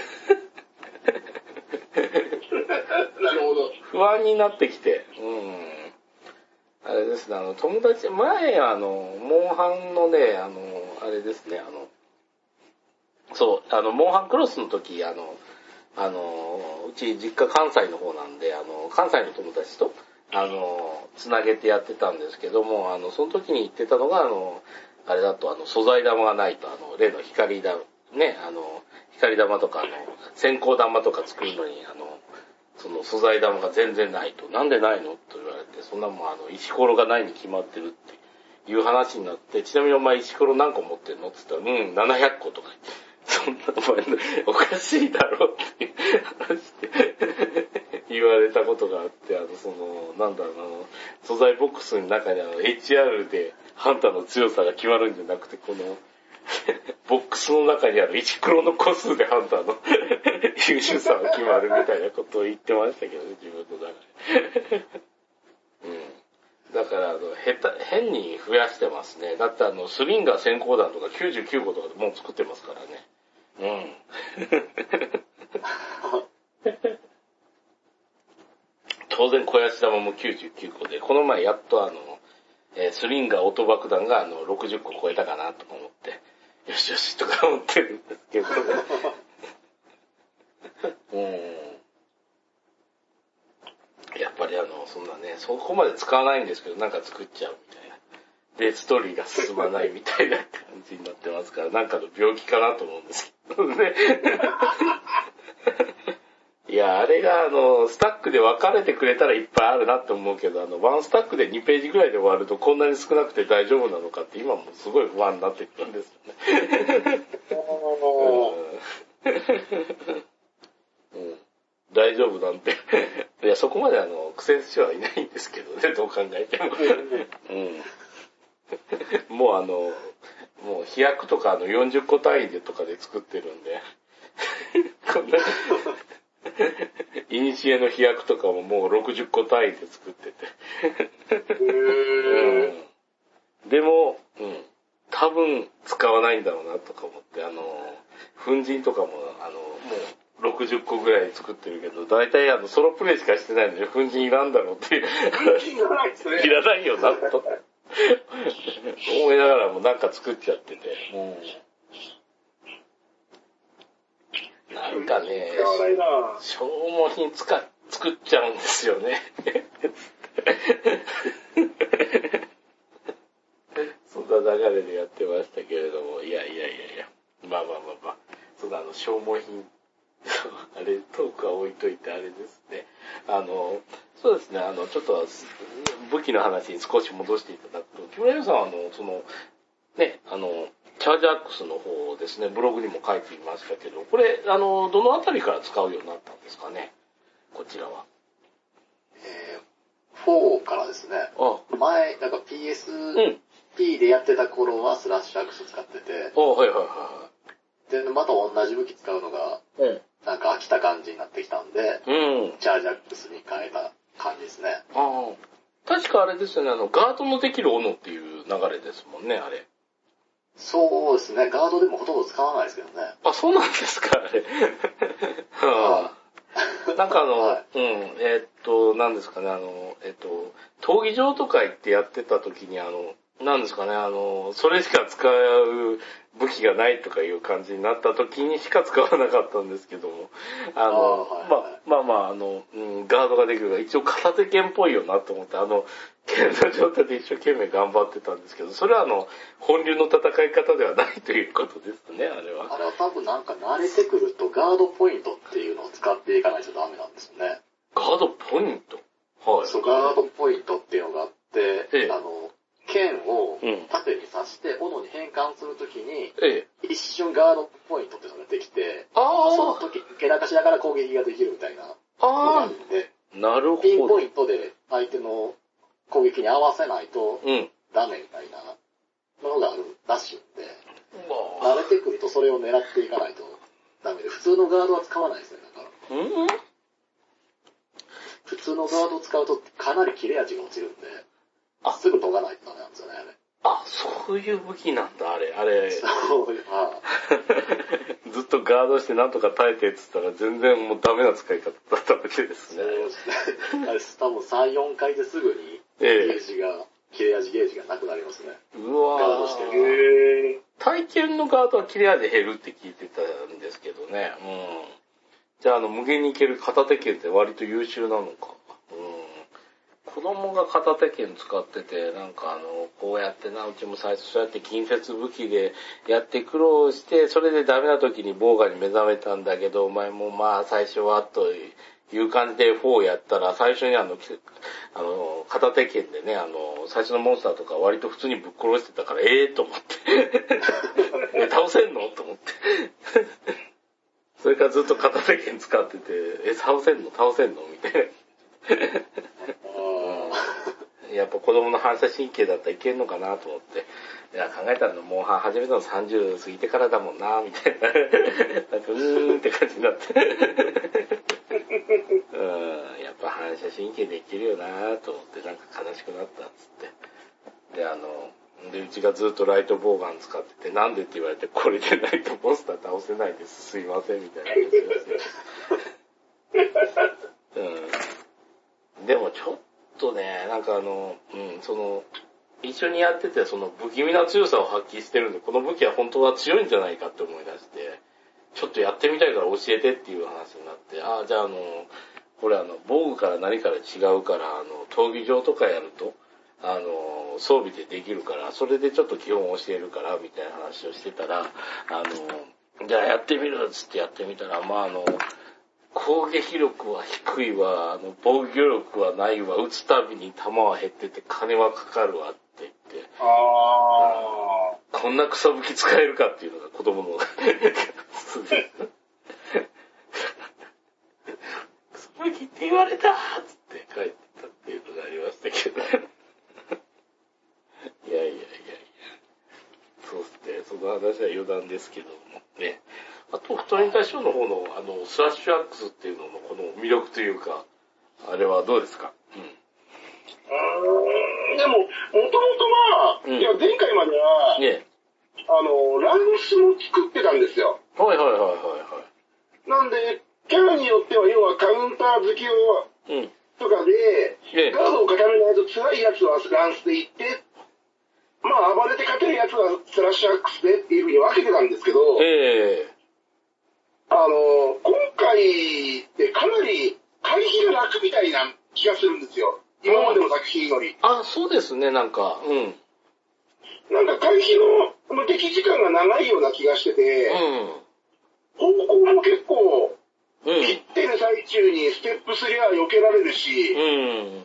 るほど。 不安になってきて、うん。あれですね、あの友達、前あの、モンハンのね、あの、あれですね、あの、そう、あの、モンハンクロスの時、あの、あの、うち実家関西の方なんで、あの、関西の友達と、あの、つなげてやってたんですけども、あの、その時に言ってたのが、あの、あれだと、あの、素材玉がないと、あの、例の光玉、ね、あの、光玉とか、あの、線香玉とか作るのに、あの、その素材玉が全然ないと、なんでないのと言われて、そんなもん、あの、石ころがないに決まってるっていう話になって、ちなみにお前石ころ何個持ってんのって言ったら、うん、ななひゃっことか言って。そんなお前おかしいだろっていう話で言われたことがあって、あの、その、なんだろうな、あの、素材ボックスの中にあの、エイチアール でハンターの強さが決まるんじゃなくて、この、ボックスの中にあるいちクロの個数でハンターの優秀さが決まるみたいなことを言ってましたけどね、自分の中で。うん。だから、あの、へた、変に増やしてますね。だってあの、スリンガー先行弾とかきゅうじゅうきゅうことかでもう作ってますからね。うん。当然小安玉もきゅうじゅうきゅうこで、この前やっとあの、えー、スリンガーオート爆弾があの、ろくじゅっこ超えたかなとか思って、よしよしとか思ってるんですけどね。うん。やっぱりあの、そんなね、そこまで使わないんですけど、なんか作っちゃうみたいな。で、ストーリーが進まないみたいな感じになってますから、なんかの病気かなと思うんですけどね。いや、あれがあの、スタックで分かれてくれたらいっぱいあるなって思うけど、あの、ワンスタックでにページぐらいで終わるとこんなに少なくて大丈夫なのかって今もすごい不安になってくるんですよね。うん、大丈夫なんて。いや、そこまであの、苦戦してはいないんですけどね、どう考えても。うん、もうあの、もう飛躍とかあのよんじゅっこ単位でとかで作ってるんで、こんな、イニシエの飛躍とかももうろくじゅっこ単位で作ってて。うん、でも、うん、多分使わないんだろうなとか思って、あの、粉塵とかも、あの、もうろくじゅっこぐらい作ってるけど、大体あの、ソロプレイしかしてないので、粉塵いらんだろうっていう。いらないよな、と。思いながらもなんか作っちゃってて。うん、なんかね、消耗品使っ作っちゃうんですよね。そんな流れでやってましたけれども、いやいやいやいや、まあまあまあまあ、そんなあの消耗品、あれ、トークは置いといてあれですね。あの、そうですね、あの、ちょっと武器の話に少し戻していただくと、木村優さんはあの、その、ね、あの、チャージアックスの方ですね、ブログにも書いていましたけど、これ、あの、どのあたりから使うようになったんですかね、こちらは。 えー、フォーからですね。あ前、なんか ピーエスピー でやってた頃はスラッシュアックス使ってて、 あはいはいはい。 で、また同じ武器使うのが、うん、なんか飽きた感じになってきたんで、うん、チャージアックスに変えた感じですね。 ああ。確かあれですよね、あの、ガードのできる斧っていう流れですもんね、あれ。 そうですね、ガードでもほとんど使わないですけどね。 あ、そうなんですか、あれ。はあ、なんかあの、はい、うん、えー、っと、なんですかね、あの、えー、っと、闘技場とか行ってやってた時に、あの、なんですかね、あの、それしか使う武器がないとかいう感じになった時にしか使わなかったんですけども、あの、あはいはい、ま、まあまあ、あの、うん、ガードができるから一応片手剣っぽいよなと思って、あの、剣の状態で一生懸命頑張ってたんですけど、それはあの、本流の戦い方ではないということですね、あれは。 あれは多分なんか慣れてくるとガードポイントっていうのを使っていかないとダメなんですよね。 ガードポイントはい。 そう、ガードポイントっていうのがあって、ええ、あの、剣を縦に刺して斧に変換するときに、ええ、一瞬ガードポイントっていうのがってきて、あその時、けらかしながら攻撃ができるみたいな。ああ。 なるほど。 ピンポイントで相手の攻撃に合わせないと、ダメみたいなものがあるらしいんで、うん、慣れてくるとそれを狙っていかないとダメで、普通のガードは使わないですね、だから。うん、普通のガードを使うとかなり切れ味が落ちるんで、すぐ研がないとダメなんですよね、あれ。 あ、そういう武器なんだ、あれ、あれ。そうあずっとガードしてなんとか耐えてって言ったら全然もうダメな使い方だったわけですね。そうですね。あれ、多分さん、よんかいですぐにゲージが、ええ、切れ味ゲージがなくなりますね。うわガードしてる。体験のガードは切れ味減るって聞いてたんですけどね。うん。じゃあ、あの、無限にいける片手剣って割と優秀なのか。うん。子供が片手剣使ってて、なんかあの、こうやってな、うちも最初そうやって近接武器でやって苦労して、それでダメな時にボーガに目覚めたんだけど、お前もまあ最初はという感じでフォーやったら、最初にあの、あの、片手剣でね、あの、最初のモンスターとか割と普通にぶっ殺してたから、ええー、と思って。え、倒せんのと思って。それからずっと片手剣使ってて、え、倒せんの倒せんのみたいな。うん、やっぱ子供の反射神経だったらいけんのかなと思って。いや、考えたらモンハン始めたのさんじゅう過ぎてからだもんな、みたいな。なんか、うーんって感じになって。うん、やっぱ反射神経できるよなと思って、なんか悲しくなったっつって。で、あの、で、うちがずっとライトボウガン使ってて、なんでって言われて、これでライトモンスター倒せないです。すいません、みたいな話をして。うん。でもちょっとね、なんかあの、うん、その、一緒にやってて、その不気味な強さを発揮してるんで、この武器は本当は強いんじゃないかって思い出して、ちょっとやってみたいから教えてっていう話になって、ああ、じゃああの、これあの、防具から何から違うから、あの、闘技場とかやると、あの、装備でできるから、それでちょっと基本教えるから、みたいな話をしてたら、あの、じゃあやってみるっつってやってみたら、まああの、攻撃力は低いわ、あの、防御力はないわ、撃つたびに弾は減ってて金はかかるわって言って。ああ。こんな草武器使えるかっていうのが子供の。草武器って言われたーっつって帰ってたっていうのがありましたけど。いやいやいやいや。そうですね、その話は余談ですけどもね。あと、太り大将の方の、あの、スラッシュアックスっていうののこの魅力というか、あれはどうですか？うん。うーん、でも、もともとは、うん、いや、前回までは、ね、あの、ランスも作ってたんですよ。 はいはいはいはいはい。 なんで、キャラによっては、要はカウンター好きを、うん、とかで、ね、ガードを固めないと辛いやつはランスでいって、まあ、暴れて勝てるやつはスラッシュアックスでっていう風に分けてたんですけど、えーあの、今回ってかなり回避が楽みたいな気がするんですよ。今までの作品より。 あ、そうですね、なんか、うん。 なんか回避の敵時間が長いような気がしてて、うん、方向も結構、うん、切ってる最中にステップすりゃ避けられるし、うん、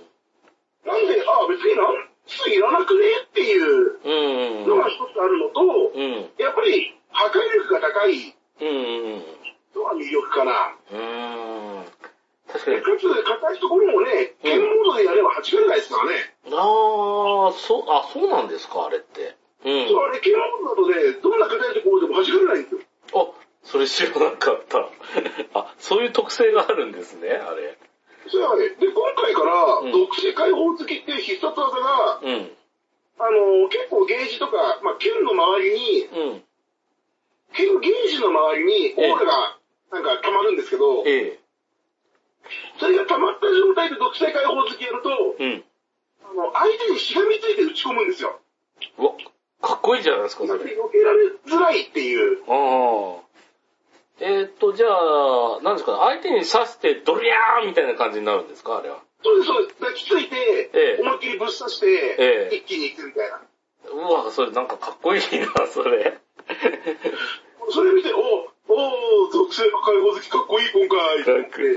なんで、あ、別になんついらなくねっていうのが一つあるのと、うん、やっぱり破壊力が高い。うんのは魅力かな。うーん。確かに。かつ、硬いところもね、剣モードでやればはち割ないですからね。 ああ、そう、あ、そうなんですか、あれって。 うん。そう、あれ、剣モードだとね、どんな硬いところでもはち割ないんですよ。 あ、それ知らなかった。あ、そういう特性があるんですね、あれ。 そうやね。で、今回から、毒性解放付きっていう必殺技が、うん、あの、結構ゲージとか、まあ、剣の周りに、うん剣ゲージの周りにオーラがなんか溜まるんですけど、ええ、それが溜まった状態で毒性解放付きやると、うん、あの相手にしがみついて打ち込むんですよ。 うわ、かっこいいじゃないですか、それ。 避けられづらいっていう。ああ。えー、っと、じゃあ、なんですか、相手に刺してドリャーみたいな感じになるんですか、あれは。 そうです、そうです。抱きついて、ええ、思いっきりぶっ刺して、ええ、一気に行くみたいな。 うわ、それなんかかっこいいな、それ。 それ見て、おお属性破壊好きかっこいい今回って。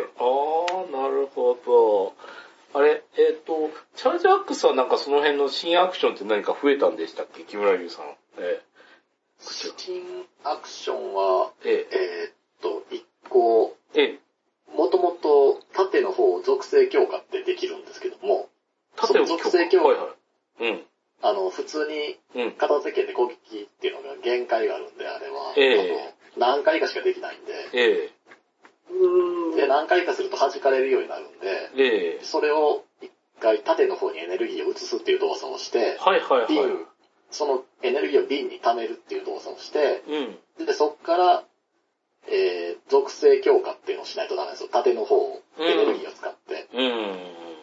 ああ、なるほど。あれ、えっ、ー、と、チャージアックスはなんかその辺の新アクションって何か増えたんでしたっけ、木村優さん。え新アクションは、 えええー、っと、一個、 ええ。 もともと縦の方属性強化ってできるんですけども、 縦の属性強化、 はいはい。うん。 あの、普通に片付けて攻撃っていうのが限界があるんで、あれは。 ええあの何回かしかできないんで。 ええ。 で、何回かすると弾かれるようになるんで、 ええ。 それを一回縦の方にエネルギーを移すっていう動作をして、 はいはいはい。 瓶、そのエネルギーを瓶に溜めるっていう動作をして、 うん。 で、そっから、えー、属性強化っていうのをしないとダメですよ。縦の方を、エネルギーを使って。 うん。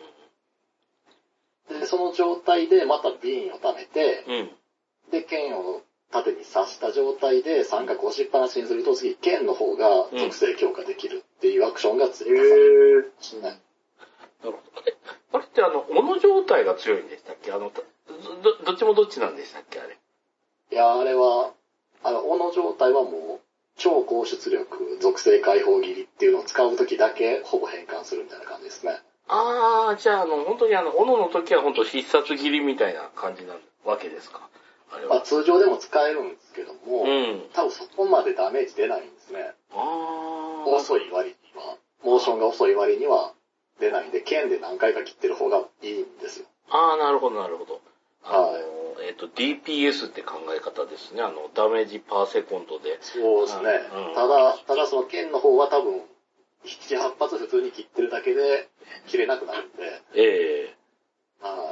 で、その状態でまた瓶を溜めて、 うん。 で、剣を縦に刺した状態で三角押しっぱなしにすると次、剣の方が属性強化できるっていうアクションが追加されるんですね。 なるほど。あれ、あれってあの、斧状態が強いんでしたっけ？あの、ど、どっちもどっちなんでしたっけあれ。 いや、あれは、あの、斧状態はもう、超高出力、属性解放切りっていうのを使うときだけ、ほぼ変換するみたいな感じですね。 あー、じゃあ、あの、本当にあの、斧の時は本当必殺切りみたいな感じなわけですか。あれは。 まあ、通常でも使えるんですけども、 うん。 多分そこまでダメージ出ないんですね。 あー。 遅い割には、モーションが遅い割には出ないんで、剣で何回か切ってる方がいいんですよ。 あー、なるほど、なるほど。あの、 はい。 えっと、ディーピーエス って考え方ですね。あの、ダメージパーセコンドで。 そうですね。 うん、 ただ、ただその剣の方は多分、なな、はち発普通に切ってるだけで切れなくなるんで。 ええー。はい。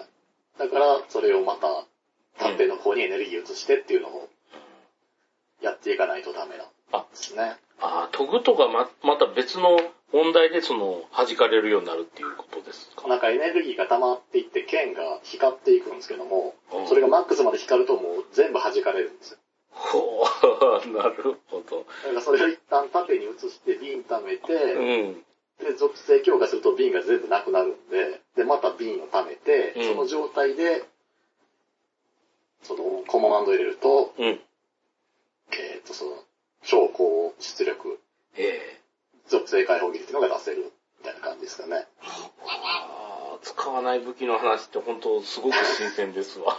だから、それをまた、縦の方にエネルギー移してっていうのを、やっていかないとダメなんですね。 ああ、研ぐとかま、また別の問題でその、弾かれるようになるっていうことですか？ なんかエネルギーが溜まっていって剣が光っていくんですけども、それがマックスまで光るともう全部弾かれるんですよ。 ほう、なるほど。 だからそれを一旦縦に移して瓶溜めて、 うん。 で、属性強化すると瓶が全部なくなるんで、で、また瓶を溜めて、うん、その状態で、その、コマンド入れると、 うん。 えっ、ー、と、その、超高出力、 ええー、属性解放切りっていうのが出せる、みたいな感じですかね。 ああ、使わない武器の話って本当すごく新鮮ですわ。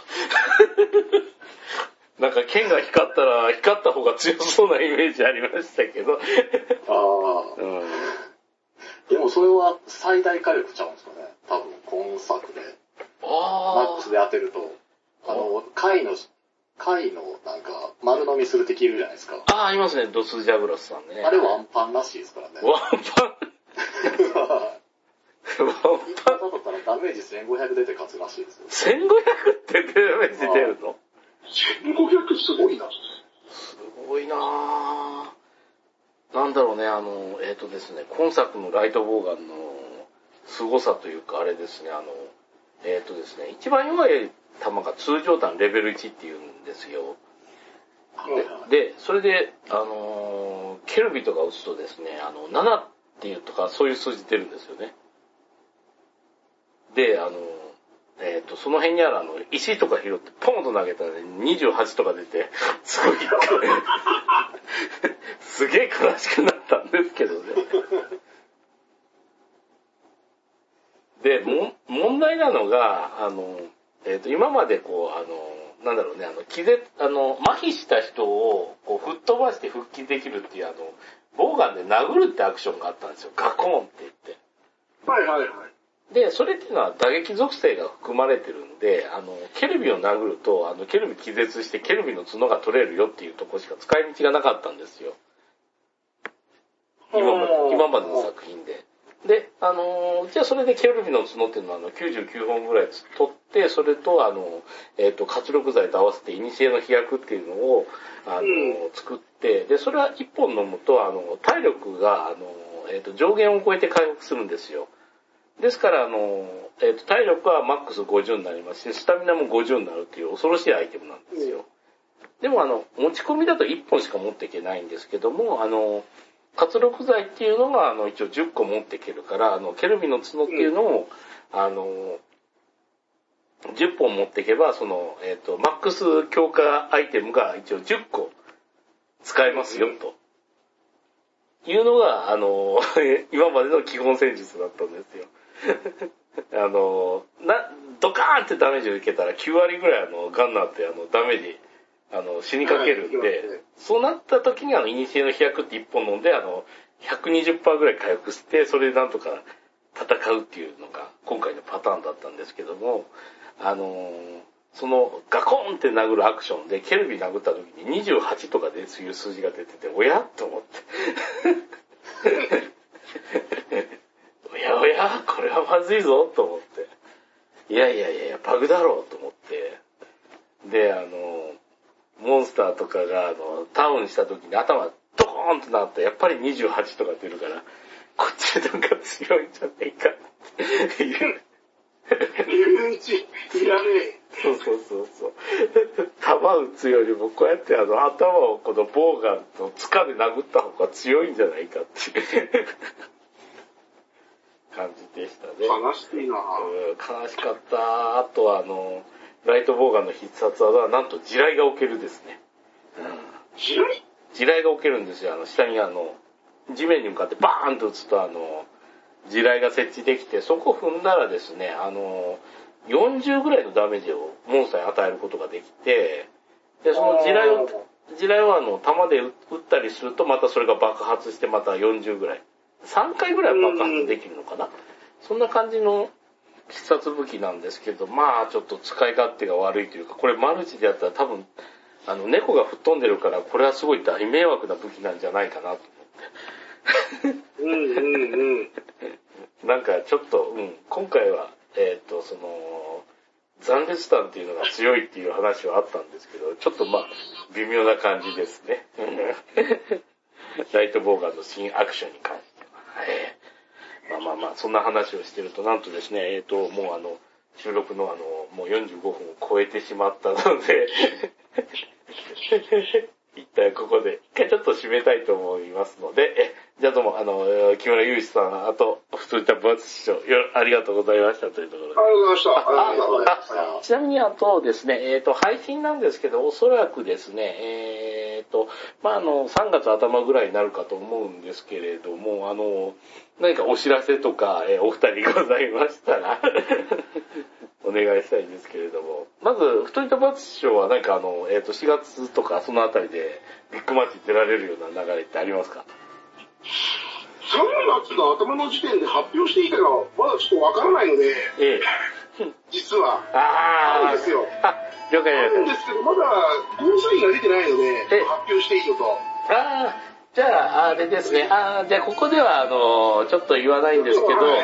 なんか剣が光ったら、光った方が強そうなイメージありましたけど。ああ。うん。でもそれは最大火力ちゃうんですかね。多分、今作で。ああ。マックスで当てると。あの、貝の、貝のなんか、丸飲みする敵いるじゃないですか。 ああ、いますね。ドスジャブラスさんね。 あれワンパンらしいですからね。 ワンパンワンパンだったらダメージせんごひゃく出て勝つらしいですよ。 せんごひゃくってダメージ出るの？ せんごひゃくすごいな。 すごいなぁ。なんだろうね、あの、えっとですね、今作のライトボウガンの凄さというか、あれですね、あの、えっとですね、一番弱い弾が通常弾レベルいちっていうんですよ。で、でそれで、あの、ケルビとか撃つとですね、あの、ななっていうとか、そういう数字出るんですよね。で、あの、えっ、ー、と、その辺にあるあの、石とか拾ってポンと投げたらね、にじゅうはちとか出て、すごい、すげえ悲しくなったんですけどね。で、も、問題なのが、あの、えっ、ー、と、今までこう、あの、なんだろうね、あの、気絶、あの、麻痺した人を、こう、吹っ飛ばして復帰できるっていう、あの、ボウガンで殴るってアクションがあったんですよ。ガコーンって言って。 はいはいはい。 で、それっていうのは打撃属性が含まれてるんで、あの、ケルビを殴ると、あの、ケルビ気絶してケルビの角が取れるよっていうところしか使い道がなかったんですよ。今まで、今までの作品で。で、あのー、じゃあそれでケルビの角っていうのはあのきゅうじゅうきゅうほんぐらい取って、それとあの、えっ、ー、と、活力剤と合わせてイニシエの飛躍っていうのを、あのー、作って、で、それはいっぽん飲むと、あの、体力が、あの、えっ、ー、と、上限を超えて回復するんですよ。ですから、あの、えっ、ー、と、体力はマックスごじゅうになりますし、スタミナもごじゅうになるっていう恐ろしいアイテムなんですよ。でも、あの、持ち込みだといっぽんしか持っていけないんですけども、あの、活力剤っていうのが、あの、一応じゅっこ持っていけるから、あの、ケルビの角っていうのを、うん、あの、じゅっぽん持っていけば、その、えっ、ー、と、マックス強化アイテムが一応じゅっこ使えますよ、と。いうのが、あの、今までの基本戦術だったんですよ。あの、な、ドカーンってダメージを受けたらきゅうわりぐらいあの、ガンナーってあの、ダメージあの、死にかけるんで、はい、そうなった時にあの、イニシエの飛躍って一本飲んで、あの、ひゃくにじゅっパーセント ぐらい回復して、それでなんとか戦うっていうのが今回のパターンだったんですけども、あのー、そのガコーンって殴るアクションでケルビ殴った時ににじゅうはちとかでそういう数字が出てて、おやと思って。おやおやこれはまずいぞと思って。いやいやいや、バグだろうと思って。で、あの、モンスターとかがあのタウンした時に頭ドコーンとなってやっぱりにじゅうはちとか出るから、こっちなんか強いんじゃねえかっていう。 うんち、いらねえ。 そうそうそうそう。弾撃つよりもこうやってあの頭をこのボウガンと塚で殴った方が強いんじゃないかっていう感じでしたね。 悲しいなぁ。 悲しかった。あとはあの、ライトボウガンの必殺技はなんと地雷が置けるですね。 うん、地雷地雷が置けるんですよ。あの下にあの、地面に向かってバーンと打つとあの、地雷が設置できて、そこ踏んだらですね、あの、よんじゅうぐらいのダメージをモンスターに与えることができて、で、その地雷を、地雷をあの、弾で撃ったりすると、またそれが爆発してまたよんじゅうぐらい。さんかいぐらい爆発できるのかな。そんな感じの必殺武器なんですけど、まあちょっと使い勝手が悪いというか、これマルチでやったら多分、あの、猫が吹っ飛んでるから、これはすごい大迷惑な武器なんじゃないかなと思って。 うんうんうん。 なんかちょっと、うん、今回は、えっと、その、残烈弾っていうのが強いっていう話はあったんですけど、ちょっとまあ、微妙な感じですね。ライトボウガンの新アクションに関しては。はい。まあまあまあ、そんな話をしてると、なんとですね、えっと、もうあの、収録のあの、もうよんじゅうごふんを超えてしまったので、一旦ここで、一回ちょっと締めたいと思いますので、え、じゃあどうも、あの、木村祐一さん、あと、普通た分厚師匠、ありがとうございましたというところで。 ありがとうございました。ありがとうございました。 ちなみにあとですね、えっと、配信なんですけど、おそらくですね、えっと、まあ、あの、さんがつ頭ぐらいになるかと思うんですけれども、あの、何かお知らせとか、えー、お二人ございましたら、お願いしたいんですけれども。まず、太いとバツ師匠は何かあの、えっと、しがつとかそのあたりでビッグマッチ出られるような流れってありますか？ さんがつの頭の時点で発表していいかがまだちょっとわからないので、ええ、実は。 ああるんですよ。 あ、了解了解。 あるんですけど、まだゴーサインが出てないので、発表していいのと。 ああ、じゃあ、あれですね。あじゃあ、ここでは、あの、ちょっと言わないんですけど、はい、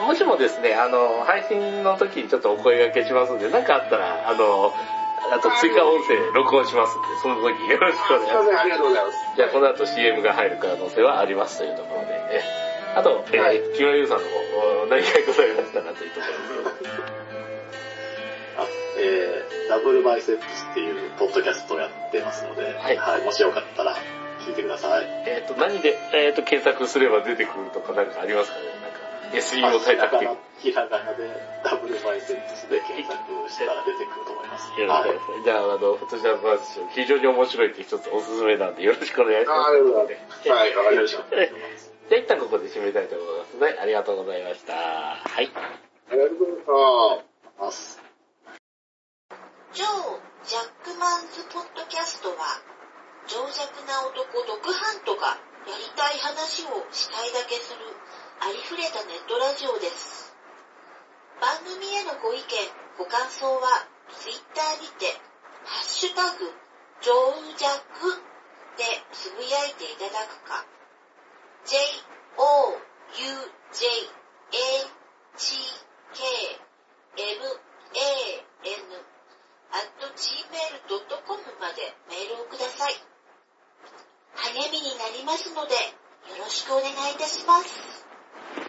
もしもですね、あの、配信の時にちょっとお声掛けしますんで、なんかあったら、あの、あと追加音声録音しますんで、その時よろしくお願いします。 すいません、ありがとうございます。 じゃあ、この後 シーエム が入る可能性はありますというところで。えあと、えー、はい、木村優さんの方、何かございましたかというところです。 あ、えー、ダブルバイセップスっていうポッドキャストをやってますので、はい、はい、もしよかったら聞いてください。 えっ、ー、と、何で、えっ、ー、と、検索すれば出てくるとかなんかありますかね？なんか、エスイー を対策的。 ひらがなでダブルバイセップスで検索したら出てくると思います。 よろしくお願いします。じゃあ、あの、フォトシャープバース非常に面白いって一つおすすめなんでよろしくお願いします。 ありがとうございます。はい、わかりました。 じゃあ一旦ここで締めたいと思いますので、ありがとうございました。はい。 ありがとうございます。 超ジャックマンズポッドキャストは、情弱な男ドクハントがやりたい話をしたいだけするありふれたネットラジオです。番組へのご意見、ご感想はツイッターにて、ハッシュタグ、ジョージャックでつぶやいていただくか、ジェイオーユージェイエーエイチケーエムエーエヌ アットジーメールドットコム までメールをください。励みになりますのでよろしくお願いいたします。